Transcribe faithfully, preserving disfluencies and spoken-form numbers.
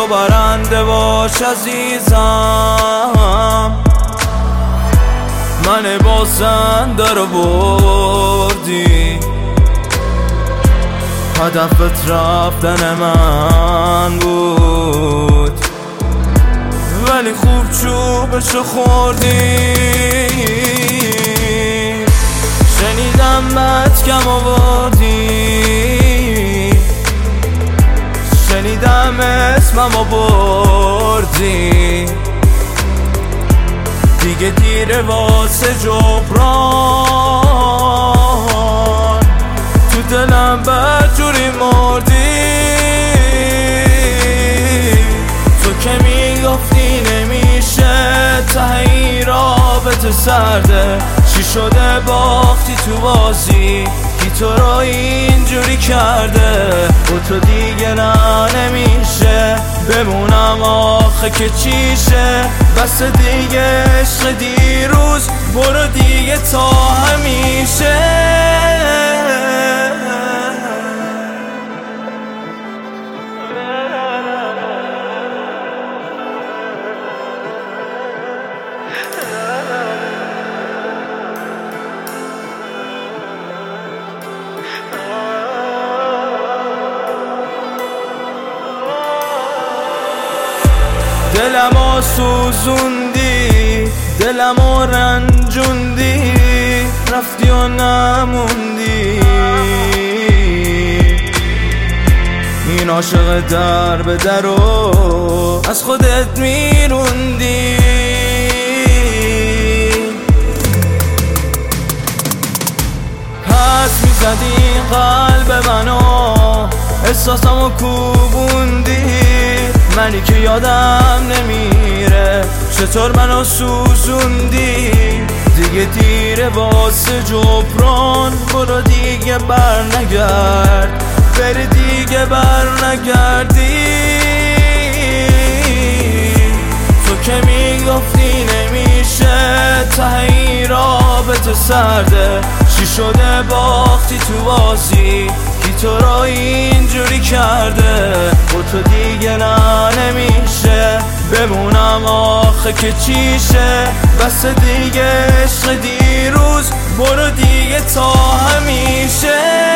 تو برنده باش عزیزم، من بازنده رو بردی، هدفت رفتن من بود ولی خوب چوبشو خوردی. شنیدم بد کم آوردی، شنیدم اسممو بردی، دیگه دیره واسه جبران، تو دلم بدجوری مردی. تو که میگفتی نمیشه ته این رابطه سرده، چی شده باختی تو بازی، کی تو رو اینجوری کرده؟ با تو دیگه نه نمیشه بمونم آخه که چیشه، بس دیگه عشق دیروز، برو دیگه تا همیشه. دلمو سوزوندی، دلمو رنجوندی، رفتی و نموندی. این عاشق در به در رو از خودت میروندی. پس میزدی قلب منو، احساسمو کوبوندی، منی که یادم نمیره چطور منو سوزوندی. دیگه دیره واسه جبران، برو دیگه بر نگرد، بری دیگه بر نگردی. تو که میگفتی نمیشه ته این رابطه سرده، چی شده باختی تو بازی، کی تو رو اینجوری کرده؟ با تو دیگه نه نمیشه بمونم آخه که چیشه، بس دیگه عشق دیروز، برو دیگه تا همیشه.